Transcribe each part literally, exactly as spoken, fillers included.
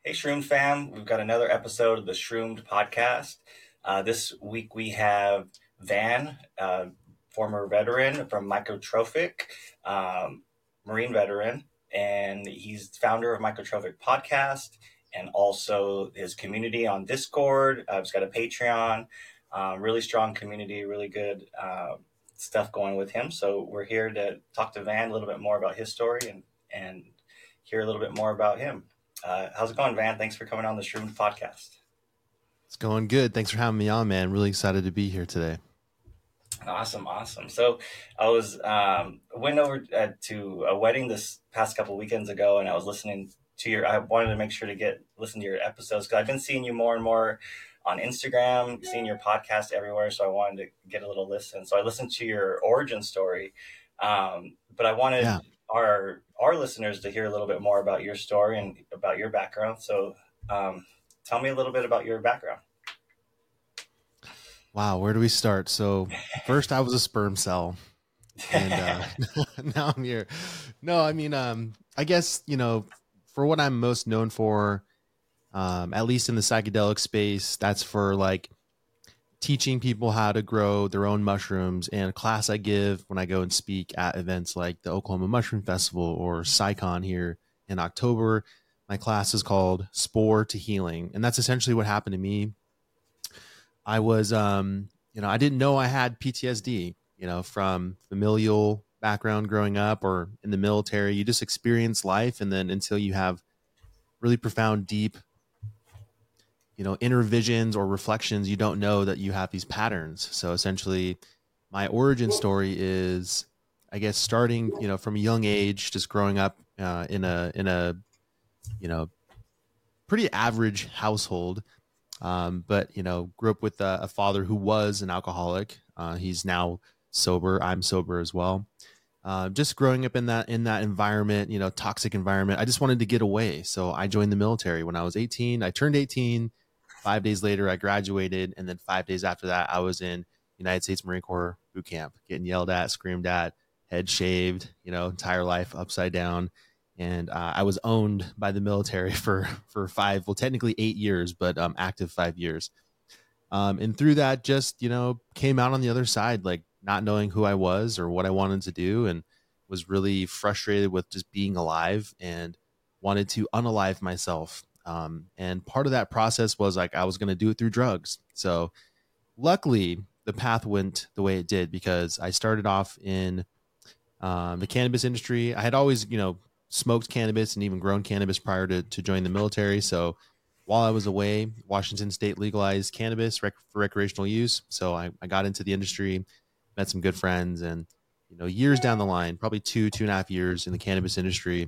Hey, Shroomed fam. We've got another episode of the Shroomed podcast. Uh, this week we have Van, uh, former veteran from Mycotrophic, um, Marine veteran, and he's founder of Mycotrophic Podcast and also his community on Discord. Uh, he's got a Patreon, um, really strong community, really good uh, stuff going with him. So we're here to talk to Van a little bit more about his story and, and hear a little bit more about him. Uh, how's it going, Van? Thanks for coming on the Shroomed podcast. It's going good. Thanks for having me on, man. Really excited to be here today. Awesome, awesome. So I was um, went over uh, to a wedding this past couple weekends ago, and I was listening to your. I wanted to make sure to get listen to your episodes because I've been seeing you more and more on Instagram, seeing your podcast everywhere. So I wanted to get a little listen. So I listened to your origin story, um, but I wanted Yeah. our our listeners to hear a little bit more about your story and about your background. So um, tell me a little bit about your background. Wow. Where do we start? So first I was a sperm cell and uh, now I'm here. No, I mean, um, I guess, you know, for what I'm most known for, um, at least in the psychedelic space, that's for like teaching people how to grow their own mushrooms. And a class I give when I go and speak at events like the Oklahoma Mushroom Festival or SciCon here in October, my class is called Spore to Healing. And that's essentially what happened to me. I was, um, you know, I didn't know I had P T S D, you know, from familial background growing up or in the military. You just experience life. And then until you have really profound, deep, you know, inner visions or reflections, you don't know that you have these patterns. So essentially, my origin story is, I guess, starting, you know, from a young age, just growing up uh, in a, in a, you know, pretty average household. Um, but you know, grew up with a, a father who was an alcoholic. Uh, he's now sober. I'm sober as well. Uh, just growing up in that in that environment, you know, toxic environment. I just wanted to get away, so I joined the military when I was eighteen. I turned eighteen. Five days later, I graduated, and then five days after that, I was in United States Marine Corps boot camp, getting yelled at, screamed at, head shaved, you know, entire life upside down. And uh, I was owned by the military for for five, well, technically eight years, but um, active five years. Um, and through that, just you know, came out on the other side, like not knowing who I was or what I wanted to do, and was really frustrated with just being alive and wanted to unalive myself. Um, and part of that process was like I was going to do it through drugs. So luckily, the path went the way it did because I started off in um, the cannabis industry. I had always, you know, smoked cannabis and even grown cannabis prior to, to joining the military. So while I was away, Washington State legalized cannabis rec- for recreational use. So I, I got into the industry, met some good friends, and you know, years down the line, probably two, two and a half years in the cannabis industry,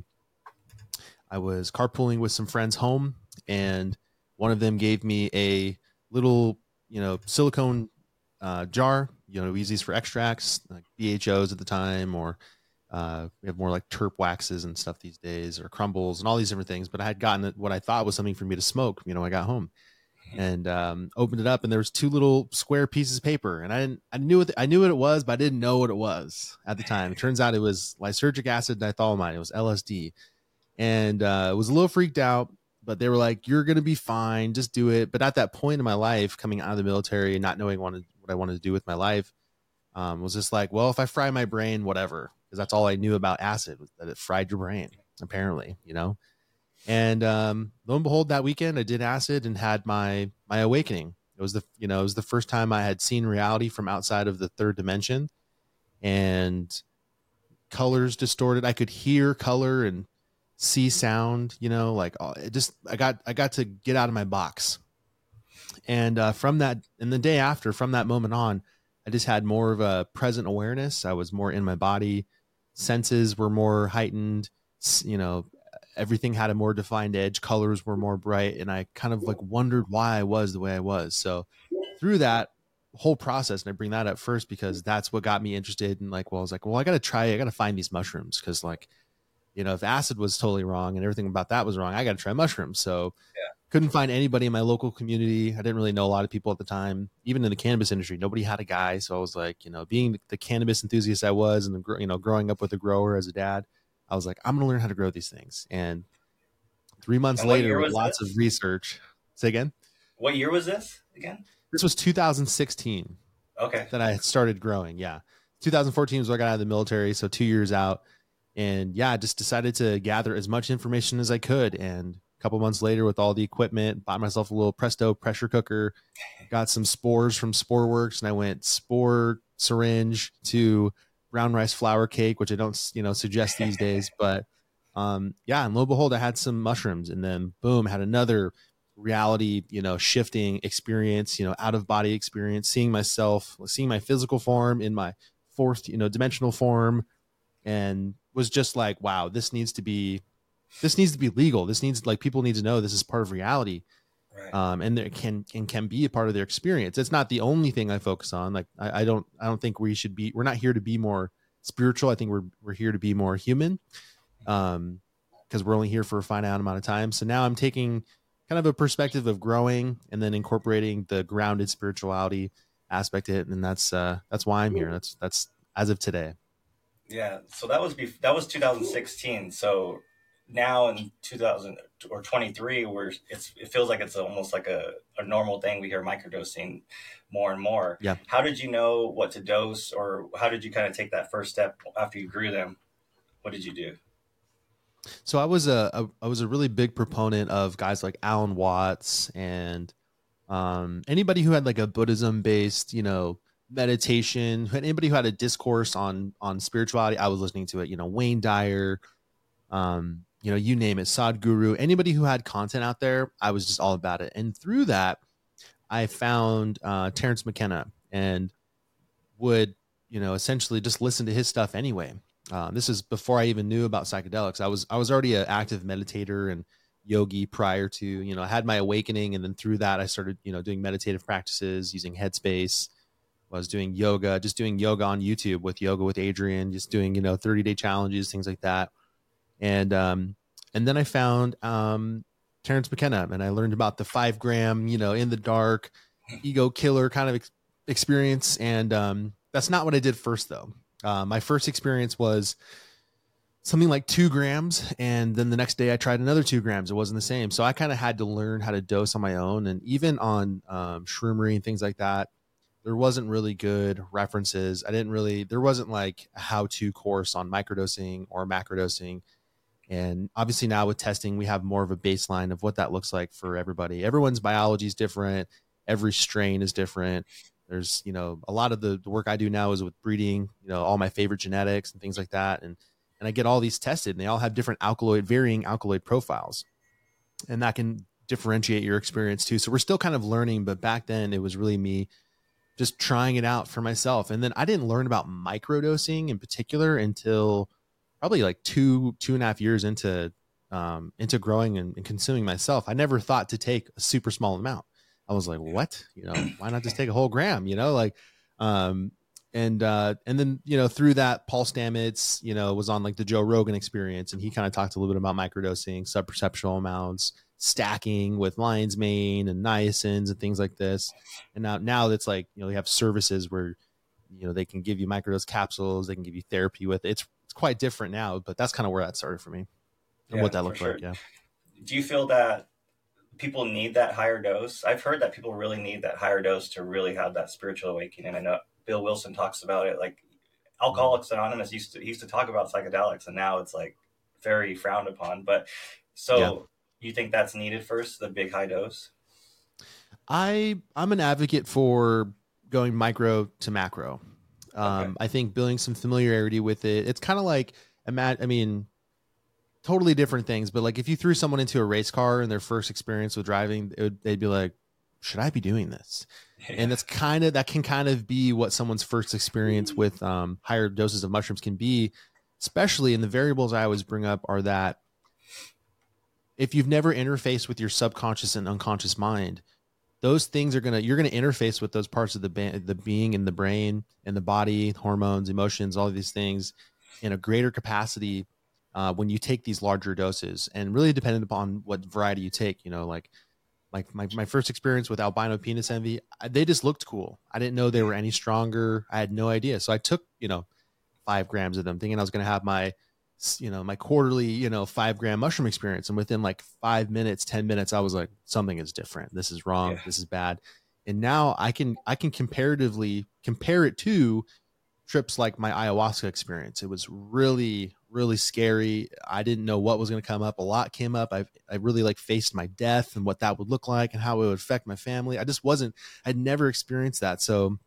I was carpooling with some friends home, and one of them gave me a little, you know, silicone uh, jar. You know, we use these for extracts, like B H Os at the time, or uh, we have more like terp waxes and stuff these days, or crumbles and all these different things. But I had gotten what I thought was something for me to smoke. You know, I got home and um, opened it up, and there was two little square pieces of paper, and I didn't, I knew what, I knew what it was, but I didn't know what it was at the time. It turns out it was lysergic acid diethylamide. It was L S D, and uh, was a little freaked out. But they were like, "You're gonna be fine. Just do it." But at that point in my life, coming out of the military and not knowing what, what I wanted to do with my life, um, was just like, well, if I fry my brain, whatever, because that's all I knew about acid, was that it fried your brain, apparently, you know. And um, lo and behold, that weekend I did acid and had my my awakening. It was the you know it was the first time I had seen reality from outside of the third dimension, and colors distorted. I could hear color and see sound. You know, like uh, it just I got I got to get out of my box. And uh, from that, and the day after, from that moment on, I just had more of a present awareness. I was more in my body. Senses were more heightened. You know, everything had a more defined edge. Colors were more bright. And I kind of like wondered why I was the way I was. So through that whole process, and I bring that up first because that's what got me interested in like, well, I was like, well, I got to try, I got to find these mushrooms. Cause like, you know, if acid was totally wrong and everything about that was wrong, I got to try mushrooms. So couldn't find anybody in my local community. I didn't really know a lot of people at the time, even in the cannabis industry. Nobody had a guy. So I was like, you know, being the cannabis enthusiast I was, and the, you know, growing up with a grower as a dad, I was like, I'm going to learn how to grow these things. And three months And what later year with was lots of this? research. Say again? What year was this again? This was two thousand sixteen Okay. that I had started growing. Yeah. two thousand fourteen was when I got out of the military. So two years out. And yeah, I just decided to gather as much information as I could. And a couple months later, with all the equipment, bought myself a little Presto pressure cooker, got some spores from Sporeworks, and I went spore syringe to brown rice flour cake, which I don't, you know, suggest these days. But um, yeah, and lo and behold, I had some mushrooms, and then boom, had another reality, you know, shifting experience, you know, out of body experience, seeing myself, seeing my physical form in my fourth, you know, dimensional form, and was just like, wow, this needs to be, this needs to be legal. This needs, like, people need to know this is part of reality. Right. Um, and there can, and can be a part of their experience. It's not the only thing I focus on. Like, I, I don't, I don't think we should be, we're not here to be more spiritual. I think we're, we're here to be more human. Um, cause we're only here for a finite amount of time. So now I'm taking kind of a perspective of growing and then incorporating the grounded spirituality aspect of it. And that's, uh, that's why I'm here. That's, that's as of today. Yeah. So that was bef- that was two thousand sixteen. So now in two thousand or twenty-three, where it's it feels like it's almost like a, a normal thing. We hear microdosing more and more. Yeah. How did you know what to dose, or how did you kind of take that first step after you grew them? What did you do? So I was a, a I was a really big proponent of guys like Alan Watts and um, anybody who had like a Buddhism based, you know, meditation, anybody who had a discourse on on spirituality. I was listening to it. You know, Wayne Dyer, um, you know, you name it, Sadhguru, anybody who had content out there, I was just all about it. And through that, I found uh, Terrence McKenna and would, you know, essentially just listen to his stuff anyway. Um, this is before I even knew about psychedelics. I was I was already an active meditator and yogi prior to, you know, I had my awakening, and then through that I started, you know, doing meditative practices using Headspace. I was doing yoga, just doing yoga on YouTube with Yoga with Adrian, just doing, you know, thirty day challenges, things like that. And um, and then I found um, Terrence McKenna, and I learned about the five gram, you know, in the dark, ego killer kind of ex- experience. And um, that's not what I did first, though. Uh, my first experience was something like two grams. And then the next day I tried another two grams. It wasn't the same. So I kind of had to learn how to dose on my own. And even on um, Shroomery and things like that, there wasn't really good references. I didn't really, there wasn't like a how-to course on microdosing or macrodosing. And obviously now with testing, we have more of a baseline of what that looks like for everybody. Everyone's biology is different. Every strain is different. There's, you know, a lot of the, the work I do now is with breeding, you know, all my favorite genetics and things like that. And, and I get all these tested, and they all have different alkaloid, varying alkaloid profiles. And that can differentiate your experience too. So we're still kind of learning, but back then it was really me just trying it out for myself. And then I didn't learn about microdosing in particular until probably like two, two and a half years into, um, into growing and, and consuming myself. I never thought to take a super small amount. I was like, what, you know, why not just take a whole gram, you know, like, um, and, uh, and then, you know, through that, Paul Stamets, you know, was on like the Joe Rogan Experience, and he kind of talked a little bit about microdosing, subperceptual amounts, stacking with lion's mane and niacins and things like this. And now, now that's like, you know, they have services where, you know, they can give you microdose capsules, they can give you therapy with it. It's, it's quite different now, but that's kind of where that started for me and Yeah, what that for looked sure. like. Yeah. Do you feel that people need that higher dose? I've heard that people really need that higher dose to really have that spiritual awakening. I know Bill Wilson talks about it. Like Alcoholics Anonymous used to he used to talk about psychedelics, and now it's like very frowned upon. But so Yeah. you think that's needed first, the big high dose? I I'm an advocate for going micro to macro. Um, Okay. I think building some familiarity with it. It's kind of like, ima- I mean, totally different things, but like if you threw someone into a race car in their first experience with driving, it would, they'd be like, should I be doing this? And that's kind of, that can kind of be what someone's first experience with um, higher doses of mushrooms can be, especially in the variables I always bring up are that if you've never interfaced with your subconscious and unconscious mind, those things are going to, you're going to interface with those parts of the, ba- the being and the brain and the body, hormones, emotions, all of these things in a greater capacity uh, when you take these larger doses, and really dependent upon what variety you take, you know, like, like my, my first experience with albino penis envy, they just looked cool. I didn't know they were any stronger. I had no idea. So I took, you know, five grams of them thinking I was going to have my, you know, my quarterly, you know, five gram mushroom experience. And within like five minutes, ten minutes, I was like, something is different. This is wrong. Yeah. This is bad. And now I can, I can comparatively compare it to trips like my ayahuasca experience. It was really, really scary. I didn't know what was going to come up. A lot came up. I, I really like faced my death and what that would look like and how it would affect my family. I just wasn't, I'd never experienced that. So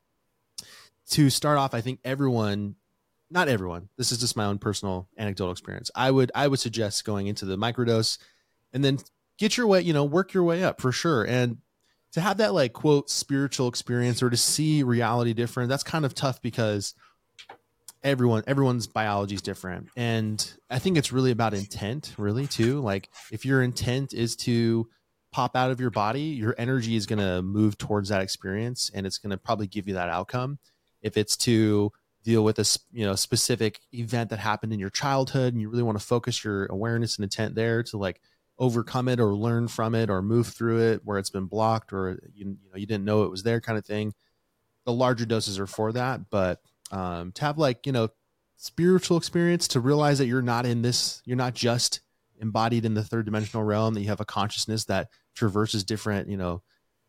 to start off, I think everyone, not everyone, this is just my own personal anecdotal experience. I would, I would suggest going into the microdose and then get your way, you know, work your way up for sure. And to have that like quote spiritual experience or to see reality different, that's kind of tough because everyone, everyone's biology is different. And I think it's really about intent really too. Like if your intent is to pop out of your body, your energy is going to move towards that experience and it's going to probably give you that outcome. If it's to deal with a you know specific event that happened in your childhood and you really want to focus your awareness and intent there to like overcome it or learn from it or move through it where it's been blocked or you, you know you didn't know it was there kind of thing, the larger doses are for that. But um to have like you know spiritual experience, to realize that you're not in this, you're not just embodied in the third dimensional realm, that you have a consciousness that traverses different you know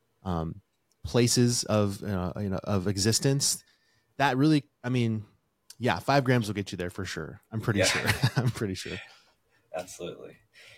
um places of uh, you know of existence, that really, I mean, yeah, five grams will get you there for sure. I'm pretty Yeah. sure. I'm pretty sure. Absolutely.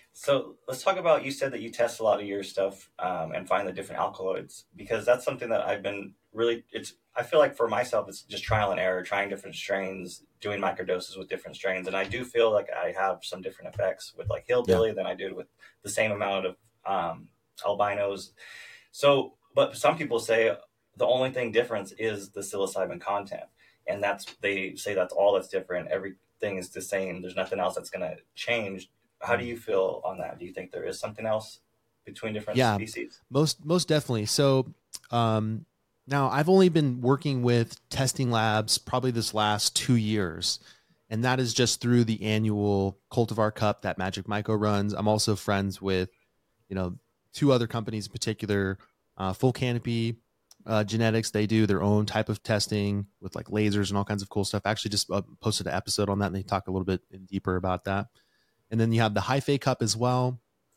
So let's talk about, you said that you test a lot of your stuff um, and find the different alkaloids, because that's something that I've been really, it's, I feel like for myself, it's just trial and error, trying different strains, doing microdoses with different strains. And I do feel like I have some different effects with like hillbilly yeah. than I did with the same amount of um, albinos. So, but some people say the only thing difference is the psilocybin content. And that's, they say that's all that's different. Everything is the same. There's nothing else that's going to change. How do you feel on that? Do you think there is something else between different yeah, species? Most, most definitely. So um, now I've only been working with testing labs probably this last two years. And that is just through the annual Cultivar Cup that Magic Myco runs. I'm also friends with, you know, two other companies in particular, uh, Full Canopy uh, Genetics. They do their own type of testing with like lasers and all kinds of cool stuff. I actually just uh, posted an episode on that and they talk a little bit deeper about that. And then you have the Hyphae Cup as well.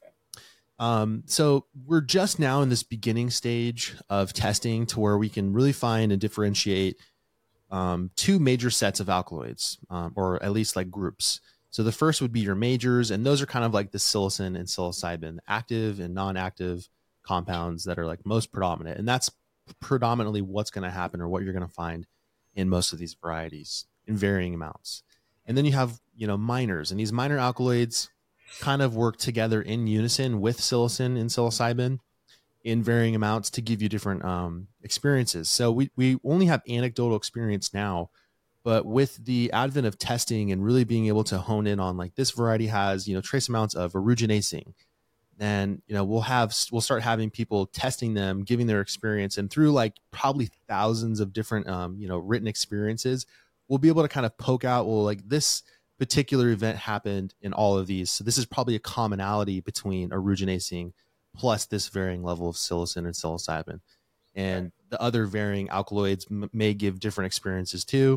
Um, so we're just now in this beginning stage of testing to where we can really find and differentiate um, two major sets of alkaloids, um, or at least like groups. So the first would be your majors, and those are kind of like the psilocin and psilocybin, active and non-active compounds that are like most predominant. And that's predominantly what's going to happen or what you're going to find in most of these varieties in varying amounts. And then you have, you know, minors, and these minor alkaloids kind of work together in unison with psilocin and psilocybin in varying amounts to give you different um, experiences. So we, we only have anecdotal experience now, but with the advent of testing and really being able to hone in on like this variety has, you know, trace amounts of aruginasing, and, you know, we'll have, we'll start having people testing them, giving their experience, and through like probably thousands of different, um, you know, written experiences, we'll be able to kind of poke out, well, like this particular event happened in all of these. So this is probably a commonality between aruginasing plus this varying level of psilocin and psilocybin. And the other varying alkaloids m- may give different experiences too.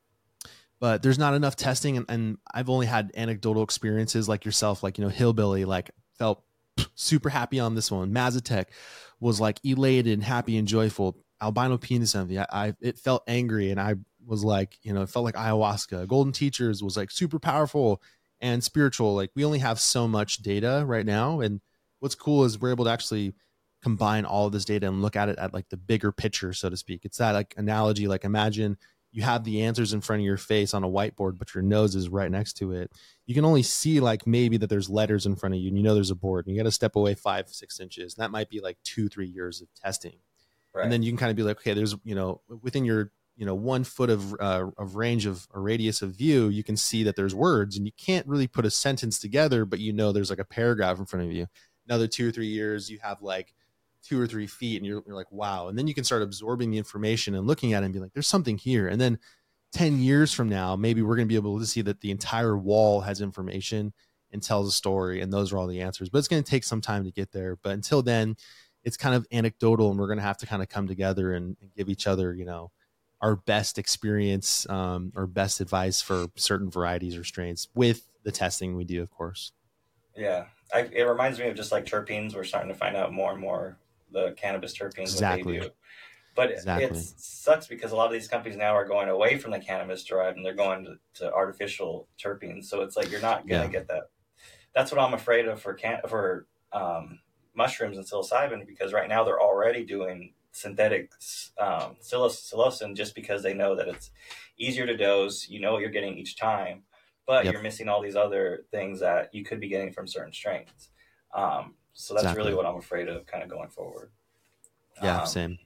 But there's not enough testing. And, and I've only had anecdotal experiences like yourself, like, you know, Hillbilly, like felt super happy on this one. Mazatec was like elated and happy and joyful. Albino penis envy, I, I it felt angry, and I was like, you know, it felt like ayahuasca. Golden Teachers was like super powerful and spiritual. Like we only have so much data right now, and what's cool is we're able to actually combine all of this data and look at it at like the bigger picture, so to speak. It's that like analogy, like imagine you have the answers in front of your face on a whiteboard, but your nose is right next to it. You can only see like maybe that there's letters in front of you, and you know there's a board, and you got to step away five, six inches. And that might be like two, three years of testing. Right. And then you can kind of be like, okay, there's, you know, within your, you know, one foot of, uh, of range of a radius of view, you can see that there's words, and you can't really put a sentence together, but you know, there's like a paragraph in front of you. Another two or three years, you have like two or three feet, and you're, you're like, wow. And then you can start absorbing the information and looking at it and be like, there's something here. And then ten years from now, maybe we're going to be able to see that the entire wall has information and tells a story, and those are all the answers. But it's going to take some time to get there. But until then, it's kind of anecdotal, and we're going to have to kind of come together and, and give each other, you know, our best experience, um, or best advice for certain varieties or strains with the testing we do, of course. Yeah, I, it reminds me of just like terpenes. We're starting to find out more and more the cannabis terpenes, what they Exactly. do. But it Exactly. sucks because a lot of these companies now are going away from the cannabis derived and they're going to, to artificial terpenes. So it's like you're not going to Yeah. get that. That's what I'm afraid of for can for um, mushrooms and psilocybin, because right now they're already doing synthetic um, psilocin just because they know that it's easier to dose. You know what you're getting each time, but Yep. you're missing all these other things that you could be getting from certain strains. Um, so that's really Exactly. what I'm afraid of kind of going forward. Yeah. Um, Same.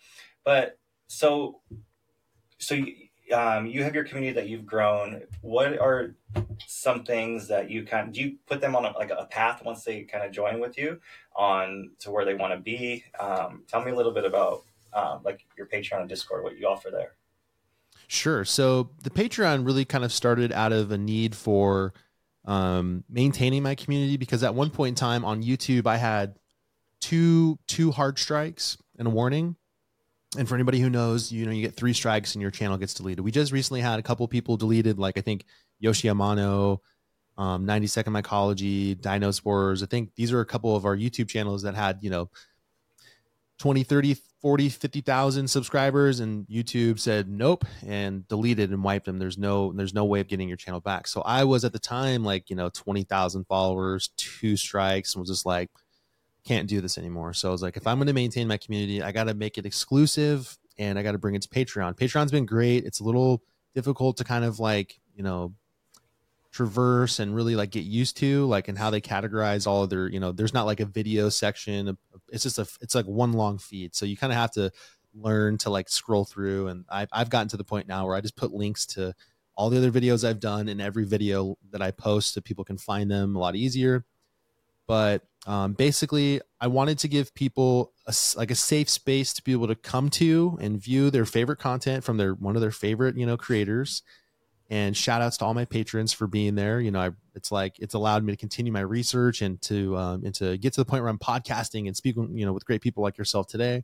but so so you, um, you have your community that you've grown. What are some things that you kind of, do you put them on a, like a path once they kind of join with you on to where they want to be? Um, tell me a little bit about um, like your Patreon and Discord, what you offer there. Sure. So the Patreon really kind of started out of a need for um, maintaining my community, because at one point in time on YouTube, I had two two hard strikes and a warning. And for anybody who knows, you know, you get three strikes and your channel gets deleted. We just recently had a couple people deleted, like I think Yoshi Amano, um, ninety second Mycology, Dinosaurs. I think these are a couple of our YouTube channels that had, you know, twenty, thirty, forty, fifty thousand subscribers, and YouTube said nope and deleted and wiped them. There's no, there's no way of getting your channel back. So I was at the time like, you know, twenty thousand followers, two strikes, and was just like, can't do this anymore. So I was like, if I'm going to maintain my community, I got to make it exclusive and I got to bring it to Patreon. Patreon's been great. It's a little difficult to kind of like, you know, traverse and really like get used to, like, and how they categorize all of their, you know, there's not like a video section. It's just a, it's like one long feed. So you kind of have to learn to like scroll through. And I've, I've gotten to the point now where I just put links to all the other videos I've done in every video that I post so people can find them a lot easier. But um, basically, I wanted to give people a, like a safe space to be able to come to and view their favorite content from their one of their favorite, you know, creators. And shout outs to all my patrons for being there. You know, I, it's like it's allowed me to continue my research and to um, and to get to the point where I'm podcasting and speaking, you know, with great people like yourself today.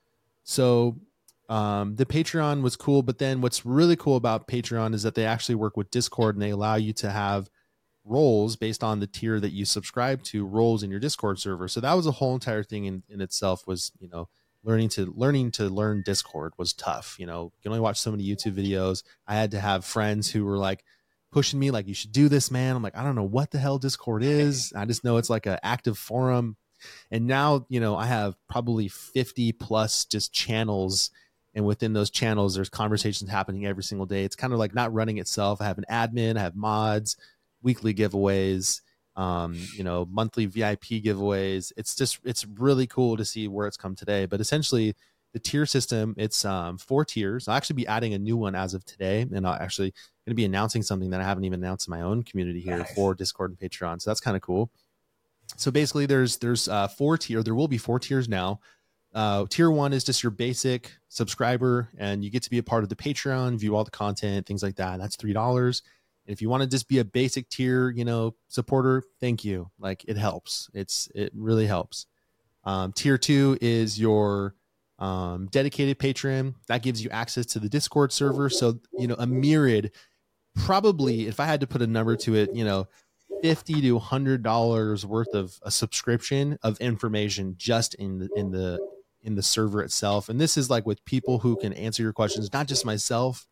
So um, the Patreon was cool, but then what's really cool about Patreon is that they actually work with Discord and they allow you to have roles based on the tier that you subscribe to, roles in your Discord server. So that was a whole entire thing in, in itself. Was, you know, learning to learning to learn Discord was tough. You know, you can only watch so many YouTube videos. I had to have friends who were like pushing me, like, you should do this, man. I'm like, I don't know what the hell Discord is. I just know it's like an active forum. And now, you know, I have probably fifty plus just channels. And within those channels, there's conversations happening every single day. It's kind of like not running itself. I have an admin, I have mods, weekly giveaways, um, you know, monthly V I P giveaways. It's just, it's really cool to see where it's come today. But essentially the tier system, it's um, four tiers. I'll actually be adding a new one as of today. And I'll actually going to be announcing something that I haven't even announced in my own community here. Nice. For Discord and Patreon. So that's kind of cool. So basically there's, there's uh, four tier, there will be four tiers now. Uh, tier one is just your basic subscriber, and you get to be a part of the Patreon, view all the content, things like that. That's three dollars. If you want to just be a basic tier, you know, supporter, thank you. Like, it helps. It's, it really helps. Um, tier two is your um, dedicated patron. That gives you access to the Discord server. So, you know, a myriad, probably, if I had to put a number to it, you know, fifty to a hundred dollars worth of a subscription of information just in the, in the, in the server itself. And this is like with people who can answer your questions, not just myself,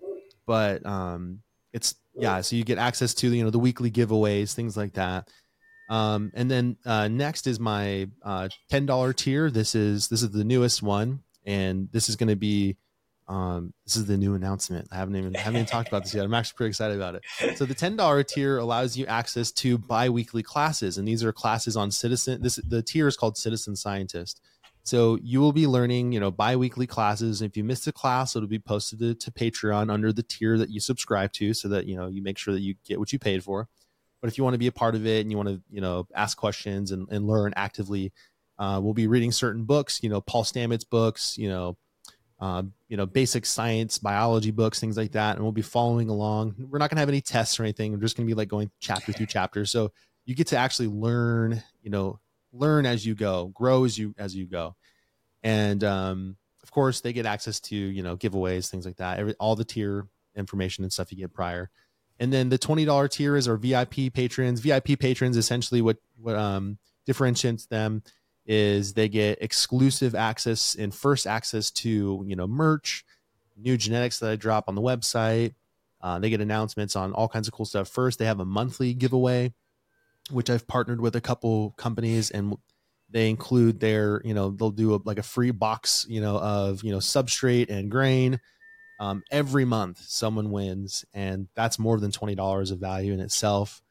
but um, it's, yeah, so you get access to, you know, the weekly giveaways, things like that. Um, and then uh, next is my uh, ten dollar tier. This is this is the newest one, and this is going to be um, this is the new announcement. I haven't even haven't even talked about this yet. I'm actually pretty excited about it. So the ten dollar tier allows you access to bi-weekly classes, and these are classes on citizen. This the tier is called Citizen Scientist. So you will be learning, you know, bi-weekly classes. If you missed a class, it'll be posted to, to Patreon under the tier that you subscribe to, so that, you know, you make sure that you get what you paid for. But if you want to be a part of it and you want to, you know, ask questions and, and learn actively, uh, we'll be reading certain books, you know, Paul Stamets books, you know, um, you know, basic science, biology books, things like that. And we'll be following along. We're not going to have any tests or anything. We're just going to be like going chapter through chapter. So you get to actually learn, you know, learn as you go, grow as you, as you go. And, um, of course they get access to, you know, giveaways, things like that. Every, all the tier information and stuff you get prior. And then the twenty dollars tier is our V I P patrons. V I P patrons, essentially what, what um, differentiates them is they get exclusive access and first access to, you know, merch, new genetics that I drop on the website. Uh, they get announcements on all kinds of cool stuff. First, they have a monthly giveaway, which I've partnered with a couple companies, and they include their, you know, they'll do a, like a free box, you know, of, you know, substrate and grain. Um, every month someone wins, and that's more than twenty dollars of value in itself.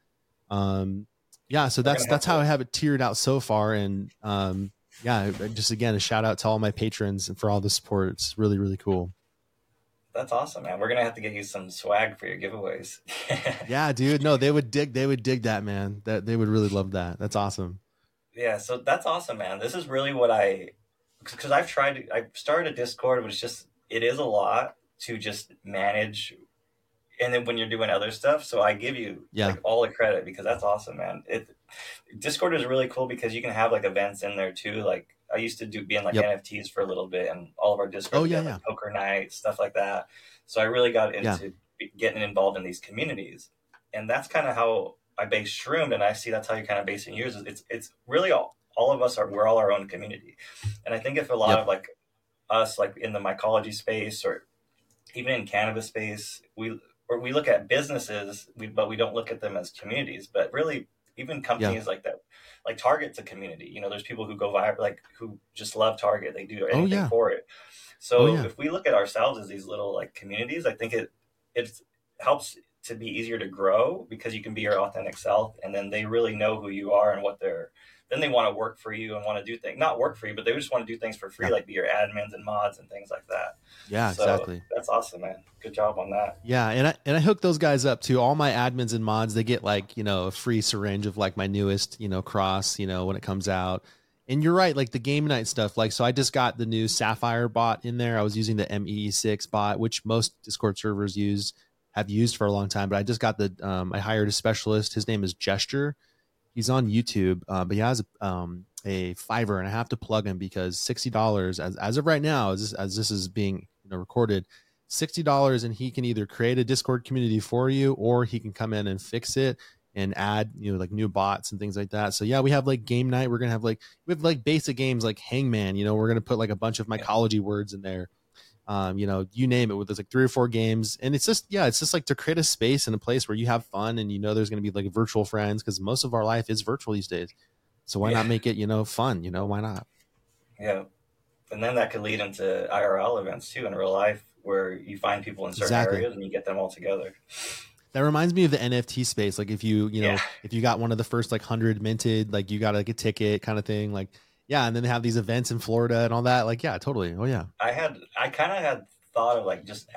Um, yeah. So that's, that's how I have it tiered out so far. And, um, yeah, just again, a shout out to all my patrons and for all the support. It's really, really cool. That's awesome, man. We're going to have to get you some swag for your giveaways. Yeah, dude. No, they would dig, they would dig that, man. That they would really love that. That's awesome. Yeah. So that's awesome, man. This is really what I, cause I've tried to, I started a Discord, but it's just, it is a lot to just manage, and then when you're doing other stuff. So I give you yeah. like all the credit, because that's awesome, man. It Discord is really cool because you can have like events in there too. Like I used to do being like yep. N F Ts for a little bit, and all of our Discord, oh, yeah, yeah. like poker night, stuff like that. So I really got into yeah. getting involved in these communities, and that's kind of how I base Shroomed, and I see that's how you kind of base in yours. It's it's really all all of us are we're all our own community, and I think if a lot yep. of like us, like in the mycology space or even in cannabis space, we or we look at businesses, we, but we don't look at them as communities. But really, even companies yeah. like that, like Target's a community. You know, there's people who go viral, like who just love Target. They do anything oh, yeah. for it. So oh, yeah. if we look at ourselves as these little like communities, I think it it helps to be easier to grow, because you can be your authentic self, and then they really know who you are and what they're. Then they want to work for you and want to do things, not work for you, but they just want to do things for free, yeah. like be your admins and mods and things like that. Yeah, so exactly. That's awesome, man. Good job on that. Yeah, and I and I hook those guys up too. All my admins and mods, they get like, you know, a free syringe of like my newest, you know, cross, you know, when it comes out. And you're right, like the game night stuff. Like, so I just got the new Sapphire bot in there. I was using the M E E six bot, which most Discord servers use, have used for a long time. But I just got the, um, I hired a specialist. His name is Gesture. He's on YouTube, uh, but he has a, um, a Fiverr, and I have to plug him because sixty dollars as, as of right now, as this, as this is being you know, recorded, sixty dollars, and he can either create a Discord community for you, or he can come in and fix it and add, you know, like new bots and things like that. So yeah, we have like game night. We're going to have like, we have like basic games like Hangman, you know, we're going to put like a bunch of mycology words in there. Um, you know, you name it, with there's like three or four games, and it's just, yeah, it's just like to create a space and a place where you have fun, and you know, there's going to be like virtual friends, because most of our life is virtual these days. So why yeah. not make it, you know, fun, you know, why not? Yeah. And then that could lead into I R L events too, in real life, where you find people in certain exactly. areas and you get them all together. That reminds me of the N F T space. Like if you, you know, yeah. if you got one of the first like hundred minted, like you got like a ticket kind of thing, like, yeah. And then they have these events in Florida and all that. Like, yeah, totally. Oh yeah. I had, I kind of had thought of like, just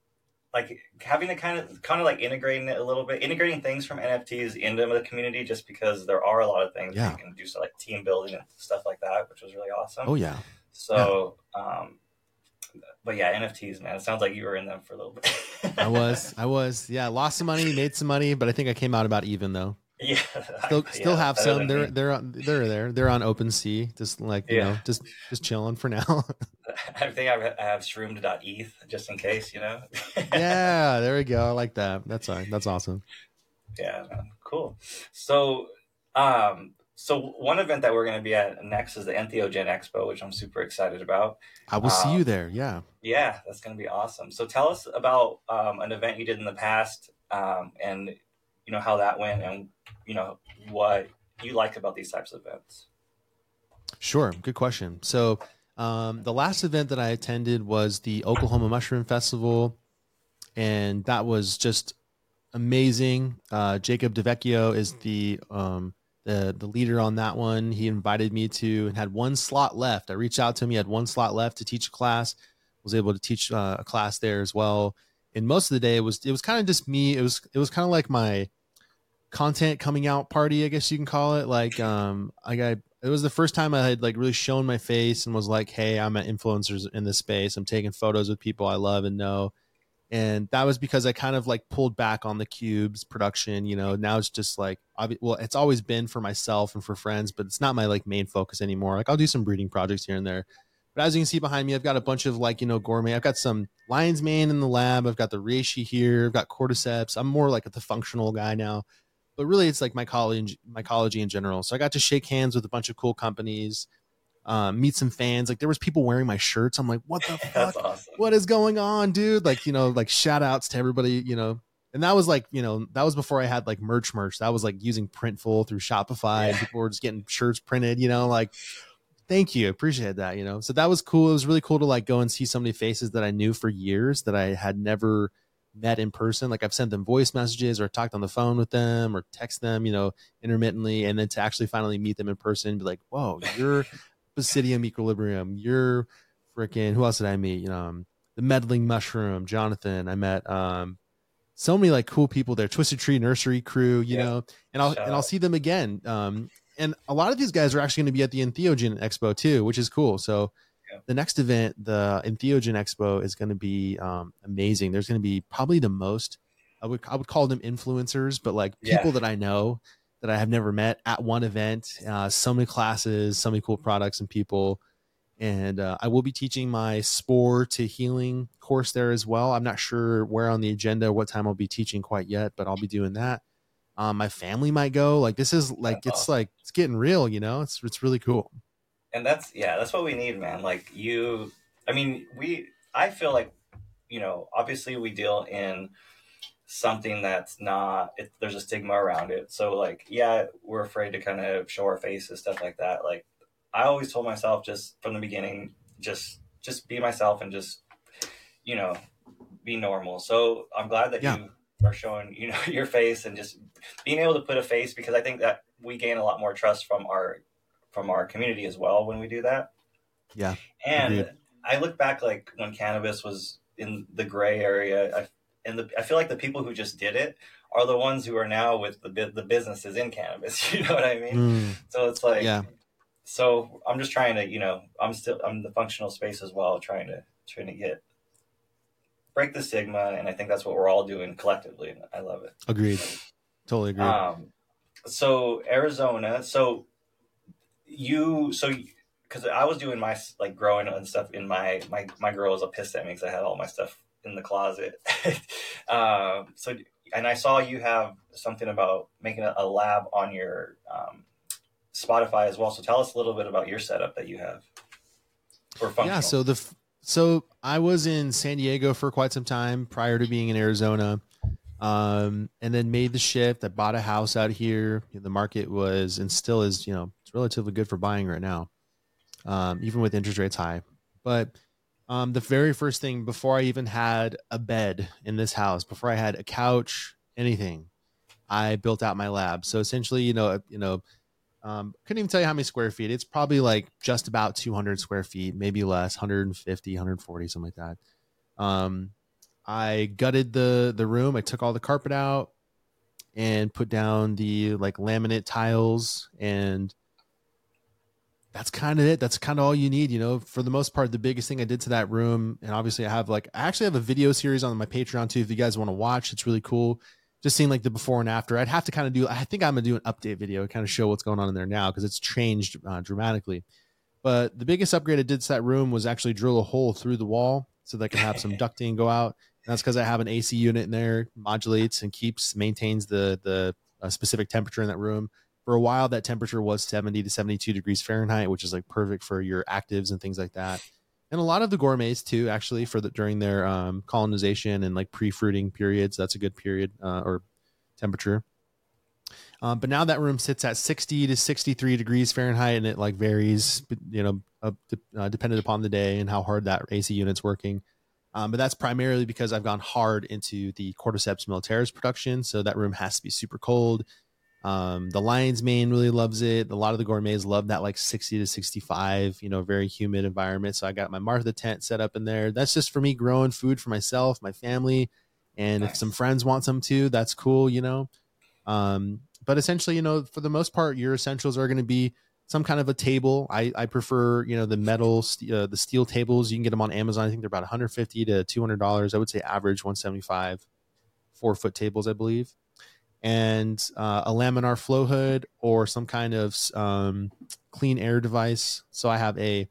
like having to kind of, kind of like integrating it a little bit, integrating things from N F Ts into the community, just because there are a lot of things yeah. you can do, so like team building and stuff like that, which was really awesome. Oh yeah. So, yeah. um, but yeah, N F Ts, man, it sounds like you were in them for a little bit. I was, I was, yeah, lost some money, made some money, but I think I came out about even though. Yeah, still, I, still yeah, have some. They're me. they're on, they're there. They're on OpenSea, just like you yeah. know, just just chilling for now. I think I have shroomed dot E T H just in case, you know. Yeah, there we go. I like that. That's all right. That's awesome. Yeah, man. Cool. So, um, so one event that we're going to be at next is the Entheogen Expo, which I'm super excited about. I will um, see you there. Yeah. Yeah, that's going to be awesome. So tell us about um, an event you did in the past, um, and you know how that went, and you know what you like about these types of events. Sure. Good question. So um, the last event that I attended was the Oklahoma Mushroom Festival, and that was just amazing. Uh, Jacob DeVecchio is the um, the the leader on that one. He invited me to, and had one slot left. I reached out to him. He had one slot left to teach a class. Was able to teach uh, a class there as well. And most of the day it was it was kind of just me. It was it was kind of like my content coming out party, I guess you can call it. Like um, I got it was the first time I had like really shown my face and was like, hey, I'm an influencer in this space. I'm taking photos with people I love and know. And that was because I kind of like pulled back on the Cubes production. You know, now it's just like, well, it's always been for myself and for friends, but it's not my like main focus anymore. Like I'll do some breeding projects here and there, But as you can see behind me, I've got a bunch of like, you know, gourmet. I've got some lion's mane in the lab. I've got the reishi here. I've got cordyceps. I'm more like the functional guy now, but really it's like mycology, mycology in general. So I got to shake hands with a bunch of cool companies, um, meet some fans. Like there was people wearing my shirts. I'm like, what the fuck? That's awesome. What is going on, dude? Like, you know, like shout outs to everybody, you know, and that was like, you know, that was before I had like merch merch. That was like using Printful through Shopify. Yeah. And people were just getting shirts printed, you know, like, thank you. Appreciate that, you know? So that was cool. It was really cool to like go and see so many faces that I knew for years that I had never met in person. Like I've sent them voice messages or talked on the phone with them or text them, you know, intermittently. And then to actually finally meet them in person and be like, whoa, you're Basidium Equilibrium. You're freaking, who else did I meet? You know, um, the Meddling Mushroom, Jonathan. I met, um, so many like cool people there, Twisted Tree Nursery crew, you yeah. know, and I'll, Shout and I'll see them again. Um, and a lot of these guys are actually going to be at the Entheogen Expo too, which is cool. So yeah. the next event, the Entheogen Expo, is going to be um, amazing. There's going to be probably the most, I would, I would call them influencers, but like people yeah. that I know that I have never met at one event, uh, so many classes, so many cool products and people. And uh, I will be teaching my Spore to Healing course there as well. I'm not sure where on the agenda, what time I'll be teaching quite yet, but I'll be doing that. Um, my family might go. Like this is like that's it's awesome. Like it's getting real, you know. It's it's really cool. And that's yeah, that's what we need, man. Like you, I mean, we. I feel like, you know, obviously we deal in something that's not. It, there's a stigma around it. So like, yeah, we're afraid to kind of show our faces, stuff like that. Like. I always told myself just from the beginning, just just be myself and just, you know, be normal. So I'm glad that yeah. you are showing, you know, your face and just being able to put a face, because I think that we gain a lot more trust from our from our community as well when we do that. Yeah. And agreed. I look back like when cannabis was in the gray area, I, and the, I feel like the people who just did it are the ones who are now with the the businesses in cannabis. You know what I mean? Mm. So it's like. Yeah. So I'm just trying to, you know, I'm still, I'm the functional space as well, trying to, trying to get, break the stigma. And I think that's what we're all doing collectively. And I love it. Agreed. Totally agree. Um, so Arizona, so you, so, cause I was doing my like growing and stuff in my, my, my girl was a pissed at me because I had all my stuff in the closet. um, so, and I saw you have something about making a, a lab on your, um, Spotify as well. So tell us a little bit about your setup that you have for functional. Yeah. So the, so I was in San Diego for quite some time prior to being in Arizona. Um, and then made the shift. I bought a house out here. The market was, and still is, you know, it's relatively good for buying right now. Um, even with interest rates high, but, um, the very first thing before I even had a bed in this house, before I had a couch, anything, I built out my lab. So essentially, you know, you know, Um, couldn't even tell you how many square feet. It's probably like just about two hundred square feet, maybe less, one hundred fifty, one hundred forty, something like that. Um, I gutted the, the room. I took all the carpet out and put down the like laminate tiles, and that's kind of it. That's kind of all you need, you know, for the most part. The biggest thing I did to that room, and obviously I have like, I actually have a video series on my Patreon too, if you guys want to watch. It's really cool. Just seeing like the before and after. I'd have to kind of do, I think I'm going to do an update video, kind of show what's going on in there now, because it's changed uh, dramatically. But the biggest upgrade I did to that room was actually drill a hole through the wall so that I can have some ducting go out. And that's because I have an A C unit in there, modulates and keeps, maintains the, the uh, specific temperature in that room. For a while, that temperature was seventy to seventy-two degrees Fahrenheit, which is like perfect for your actives and things like that. And a lot of the gourmets too, actually, for the during their um, colonization and like pre-fruiting periods. That's a good period uh, or temperature. Um, but now that room sits at sixty to sixty-three degrees Fahrenheit, and it like varies, you know, uh, uh, dependent upon the day and how hard that A C unit's working. Um, but that's primarily because I've gone hard into the Cordyceps militaris production, so that room has to be super cold. Um, the lion's mane really loves it. A lot of the gourmets love that like sixty to sixty-five, you know, very humid environment. So I got my Martha tent set up in there. That's just for me growing food for myself, my family. And nice. If some friends want some too, that's cool, you know. Um, but essentially, you know, for the most part, your essentials are going to be some kind of a table. I, I prefer, you know, the metal, uh, the steel tables. You can get them on Amazon. I think they're about one hundred fifty to two hundred dollars. I would say average one seventy-five, four foot tables, I believe. And uh, a laminar flow hood or some kind of um, clean air device. So I have a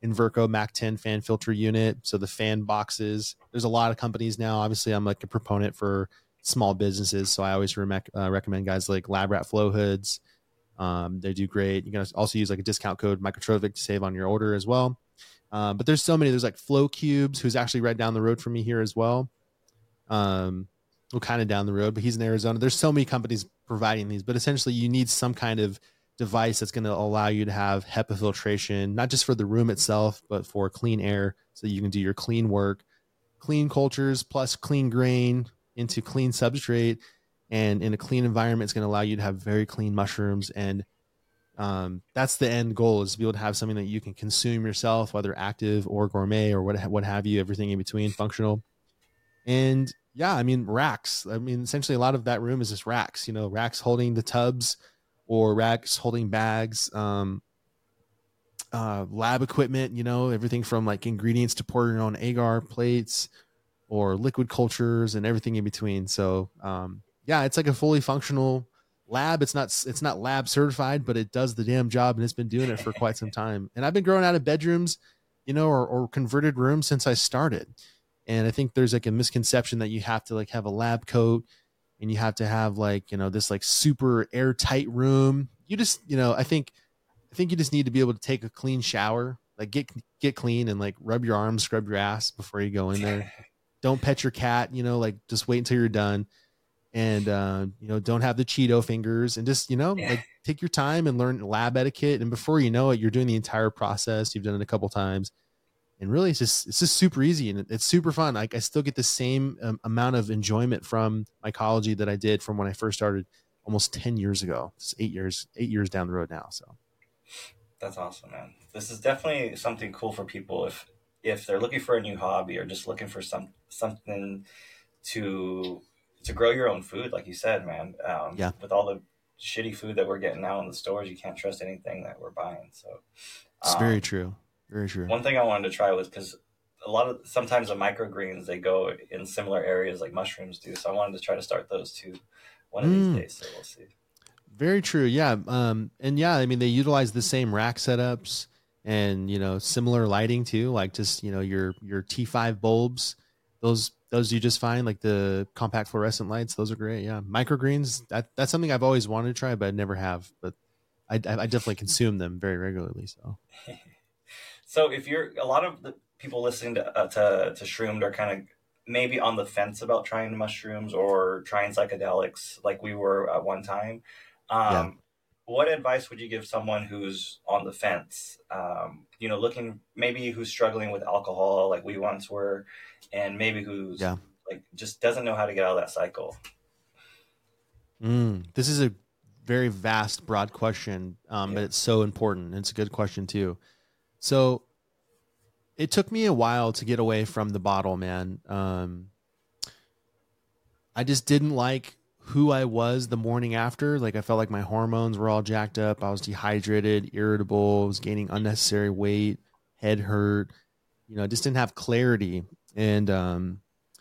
Inverco Mac ten fan filter unit. So the fan boxes, there's a lot of companies now. Obviously, I'm like a proponent for small businesses. So I always re- uh, recommend guys like LabRat Flow Hoods. Um, they do great. You can also use like a discount code Microtrophic to save on your order as well. Um, but there's so many. There's like Flow Cubes, who's actually right down the road from me here as well. Um, well, kind of down the road, but he's in Arizona. There's so many companies providing these, but essentially you need some kind of device that's going to allow you to have HEPA filtration, not just for the room itself, but for clean air, so you can do your clean work, clean cultures plus clean grain into clean substrate. And in a clean environment, it's going to allow you to have very clean mushrooms. And um, that's the end goal, is to be able to have something that you can consume yourself, whether active or gourmet or what, what have you, everything in between, functional. And yeah, I mean, racks. I mean, essentially a lot of that room is just racks, you know, racks holding the tubs or racks holding bags, um, uh, lab equipment, you know, everything from like ingredients to pour your own agar plates or liquid cultures and everything in between. So, um, yeah, it's like a fully functional lab. It's not, it's not lab certified, but it does the damn job, and it's been doing it for quite some time. And I've been growing out of bedrooms, you know, or, or converted rooms since I started. And I think there's like a misconception that you have to like have a lab coat and you have to have like, you know, this like super airtight room. You just, you know, I think, I think you just need to be able to take a clean shower, like get, get clean and like rub your arms, scrub your ass before you go in there. Don't pet your cat, you know, like just wait until you're done. And, uh, you know, don't have the Cheeto fingers, and just, you know, like take your time and learn lab etiquette. And before you know it, you're doing the entire process. You've done it a couple times. And really, it's just, it's just super easy, and it's super fun. Like I still get the same um, amount of enjoyment from mycology that I did from when I first started almost ten years ago. It's eight years, eight years down the road now. So that's awesome, man. This is definitely something cool for people if, if they're looking for a new hobby or just looking for some, something to, to grow your own food. Like you said, man, um, yeah, with all the shitty food that we're getting now in the stores, you can't trust anything that we're buying. So it's um, very true. Very true. One thing I wanted to try was, because a lot of sometimes the microgreens, they go in similar areas like mushrooms do. So I wanted to try to start those too one of Mm. these days. So we'll see. Very true. Yeah. Um, and yeah, I mean, they utilize the same rack setups and, you know, similar lighting too, like just, you know, your, your T five bulbs, those, those you just find, like the compact fluorescent lights. Those are great. Yeah. Microgreens. That, that's something I've always wanted to try, but I never have, but I, I definitely consume them very regularly. So. So if you're, a lot of the people listening to, uh, to, to Shroomed are kind of maybe on the fence about trying mushrooms or trying psychedelics like we were at one time. Um, yeah. What advice would you give someone who's on the fence, um, you know, looking, maybe who's struggling with alcohol like we once were, and maybe who's yeah. like just doesn't know how to get out of that cycle? Mm, this is a very vast, broad question, um, Yeah. but it's so important. It's a good question too. So it took me a while to get away from the bottle, man. Um, I just didn't like who I was the morning after. Like I felt like my hormones were all jacked up. I was dehydrated, irritable, was gaining unnecessary weight, head hurt. You know, I just didn't have clarity. And um,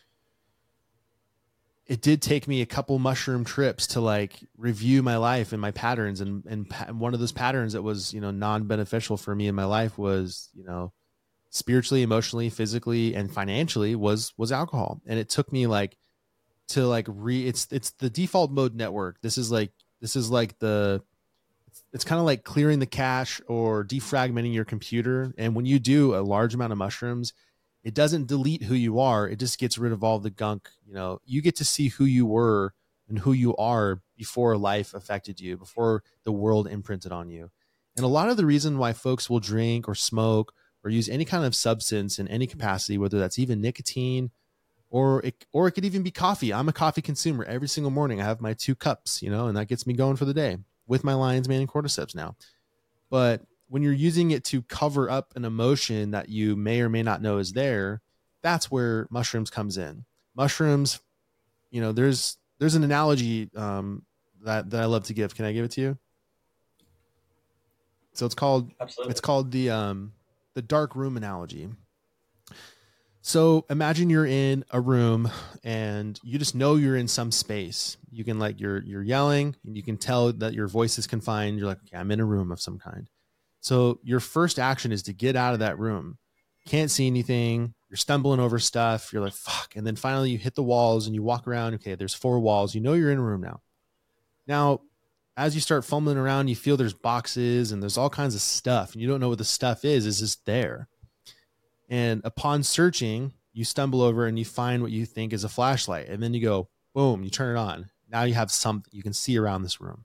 it did take me a couple mushroom trips to like review my life and my patterns. And, and pa- one of those patterns that was, you know, non-beneficial for me in my life was, you know, spiritually, emotionally, physically, and financially was, was alcohol. And it took me like to like re it's, it's the default mode network. This is like, this is like the, it's, it's kind of like clearing the cache or defragmenting your computer. And when you do a large amount of mushrooms, it doesn't delete who you are. It just gets rid of all the gunk. You know, you get to see who you were and who you are before life affected you, before the world imprinted on you. And a lot of the reason why folks will drink or smoke or use any kind of substance in any capacity, whether that's even nicotine or it, or it could even be coffee. I'm a coffee consumer. Every single morning I have my two cups, you know, and that gets me going for the day with my Lion's Mane and cordyceps now. But when you're using it to cover up an emotion that you may or may not know is there, that's where mushrooms comes in. Mushrooms, you know, there's there's an analogy um, that that I love to give. Can I give it to you? So it's called Absolutely. it's called the um, the dark room analogy. So imagine you're in a room and you just know you're in some space. You can like you're you're yelling and you can tell that your voice is confined. You're like, okay, I'm in a room of some kind. So your first action is to get out of that room. Can't see anything. You're stumbling over stuff. You're like, fuck. And then finally you hit the walls and you walk around. Okay, there's four walls. You know you're in a room now. Now, as you start fumbling around, you feel there's boxes and there's all kinds of stuff. And you don't know what the stuff is. It's just there. And upon searching, you stumble over and you find what you think is a flashlight. And then you go, boom, you turn it on. Now you have something you can see around this room.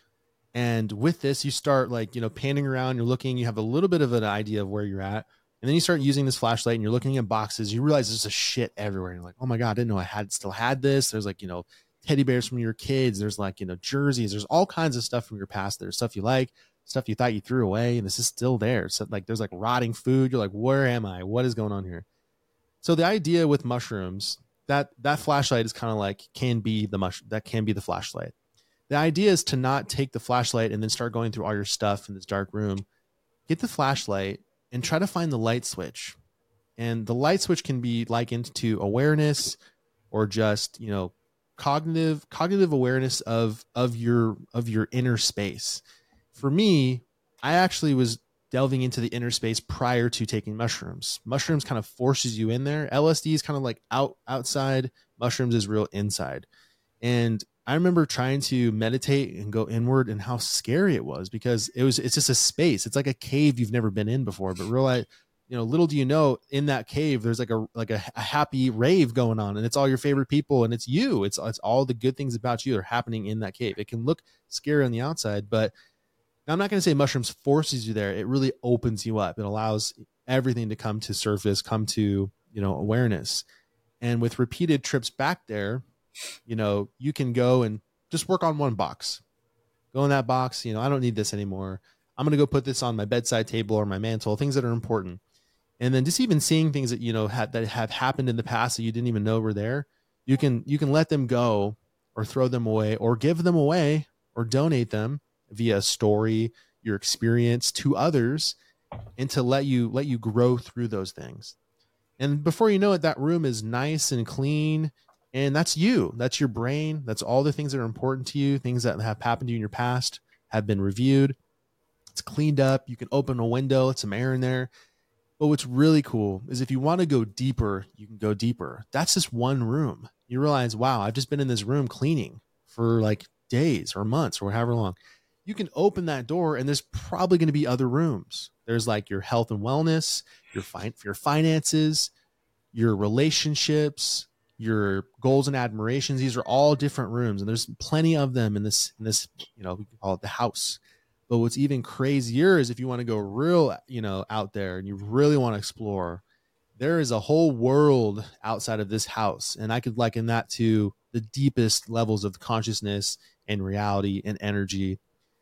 And with this, you start like, you know, panning around, you're looking, you have a little bit of an idea of where you're at. And then you start using this flashlight and you're looking at boxes. You realize there's a shit everywhere. And you're like, oh my God, I didn't know I had still had this. There's like, you know, teddy bears from your kids. There's like, you know, jerseys. There's all kinds of stuff from your past. There's stuff you like, stuff you thought you threw away. And this is still there. So like, there's like rotting food. You're like, where am I? What is going on here? So the idea with mushrooms, that, that flashlight is kind of like, can be the mush, that can be the flashlight. The idea is to not take the flashlight and then start going through all your stuff in this dark room. Get the flashlight and try to find the light switch. And the light switch can be likened to awareness or just, you know, cognitive cognitive awareness of of your of your inner space. For me, I actually was delving into the inner space prior to taking mushrooms. Mushrooms kind of forces you in there. L S D is kind of like out outside. Mushrooms is real inside. And I remember trying to meditate and go inward and how scary it was because it was, it's just a space. It's like a cave you've never been in before, but realize, you know, little do you know in that cave, there's like a, like a, a happy rave going on and it's all your favorite people and it's you. It's, it's all the good things about you that are happening in that cave. It can look scary on the outside, but I'm not going to say mushrooms forces you there. It really opens you up. It allows everything to come to surface, come to, you know, awareness. And with repeated trips back there, you know, you can go and just work on one box. Go in that box. You know, I don't need this anymore. I'm going to go put this on my bedside table or my mantle, things that are important. And then just even seeing things that, you know, had, that have happened in the past that you didn't even know were there. You can, you can let them go or throw them away or give them away or donate them via a story, your experience to others, and to let you, let you grow through those things. And before you know it, that room is nice and clean. And that's you. That's your brain. That's all the things that are important to you. Things that have happened to you in your past have been reviewed. It's cleaned up. You can open a window, let some air in there. But what's really cool is if you want to go deeper, you can go deeper. That's just one room. You realize, wow, I've just been in this room cleaning for like days or months or however long. You can open that door and there's probably going to be other rooms. There's like your health and wellness, your fi- your finances, your relationships, your goals and admirations. These are all different rooms and there's plenty of them in this, in this, you know, we can call it the house. But what's even crazier is if you want to go real, you know, out there and you really want to explore, there is a whole world outside of this house. And I could liken that to the deepest levels of consciousness and reality and energy.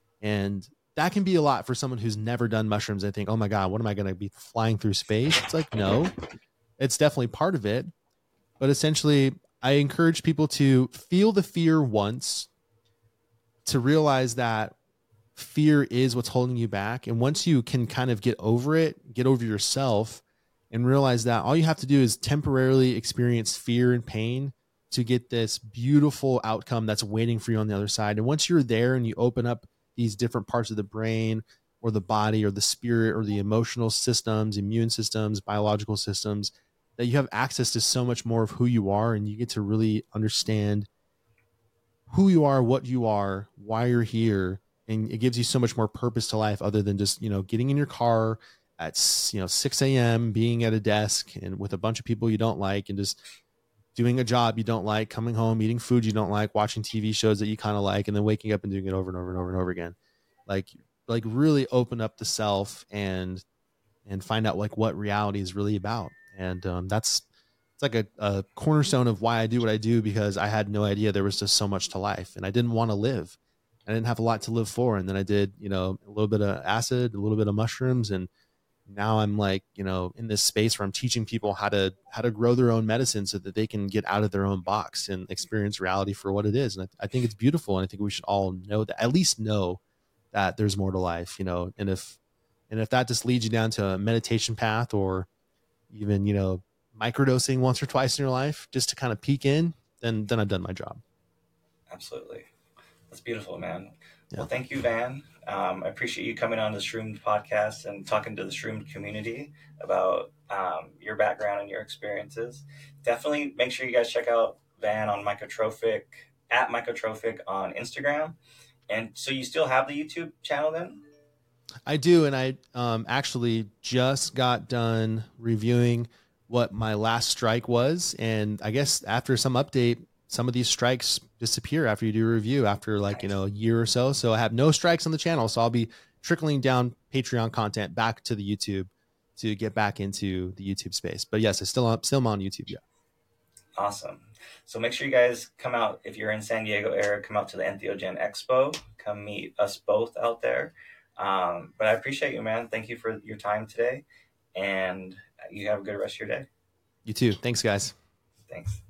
And that can be a lot for someone who's never done mushrooms. I think, oh my God, what am I going to be flying through space? It's like, no, it's definitely part of it. But essentially, I encourage people to feel the fear once, to realize that fear is what's holding you back. And once you can kind of get over it, get over yourself, and realize that all you have to do is temporarily experience fear and pain to get this beautiful outcome that's waiting for you on the other side. And once you're there and you open up these different parts of the brain or the body or the spirit or the emotional systems, immune systems, biological systems, that you have access to so much more of who you are and you get to really understand who you are, what you are, why you're here. And it gives you so much more purpose to life other than just, you know, getting in your car at, you know, six a.m., being at a desk and with a bunch of people you don't like and just doing a job you don't like, coming home, eating food you don't like, watching T V shows that you kind of like, and then waking up and doing it over and over and over and over again. Like, like really open up the self and, and find out like what reality is really about. And um, that's, it's like a, a cornerstone of why I do what I do, because I had no idea there was just so much to life and I didn't want to live. I didn't have a lot to live for. And then I did, you know, a little bit of acid, a little bit of mushrooms. And now I'm like, you know, in this space where I'm teaching people how to, how to grow their own medicine so that they can get out of their own box and experience reality for what it is. And I, I think it's beautiful. And I think we should all know that, at least know that there's more to life, you know, and if, and if that just leads you down to a meditation path or even, you know, microdosing once or twice in your life just to kind of peek in, then, then I've done my job. Absolutely. That's beautiful, man. Yeah. Well, thank you, Van. Um, I appreciate you coming on the Shroomed podcast and talking to the Shroomed community about um, your background and your experiences. Definitely make sure you guys check out Van on Mycotrophic, at Mycotrophic on Instagram. And so you still have the YouTube channel then? I do, and I um, actually just got done reviewing what my last strike was, and I guess after some update, some of these strikes disappear after you do a review after like you Nice. know a year or so. So I have no strikes on the channel, so I'll be trickling down Patreon content back to the YouTube to get back into the YouTube space. But yes, I still am still on YouTube. Yeah. Awesome. So make sure you guys come out if you're in San Diego area. Come out to the Entheogen Expo. Come meet us both out there. Um, but I appreciate you, man. Thank you for your time today, and you have a good rest of your day. You too. Thanks, guys. Thanks.